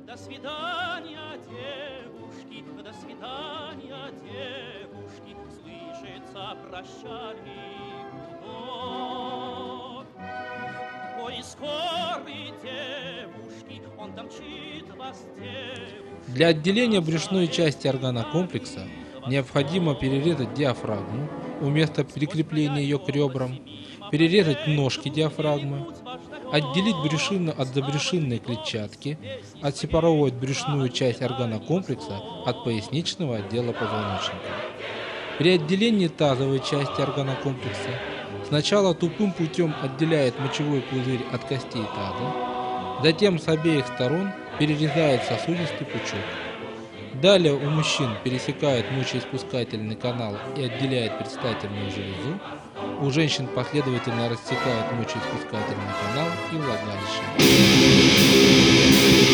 До свидания, девушки, до свидания, девушки, слышится прощальный гудок. Ой, скорый, девушки, он домчит вас, девушки. Для отделения брюшной части органокомплекса необходимо перерезать диафрагму у места прикрепления ее к ребрам, перерезать ножки диафрагмы, отделить брюшину от забрюшинной клетчатки, отсепаровать брюшную часть органокомплекса от поясничного отдела позвоночника. При отделении тазовой части органокомплекса сначала тупым путем отделяет мочевой пузырь от костей таза, затем с обеих сторон перерезает сосудистый пучок. Далее у мужчин пересекает мочеиспускательный канал и отделяет предстательную железу, у женщин последовательно рассекает мочеиспускательный канал и влагалище.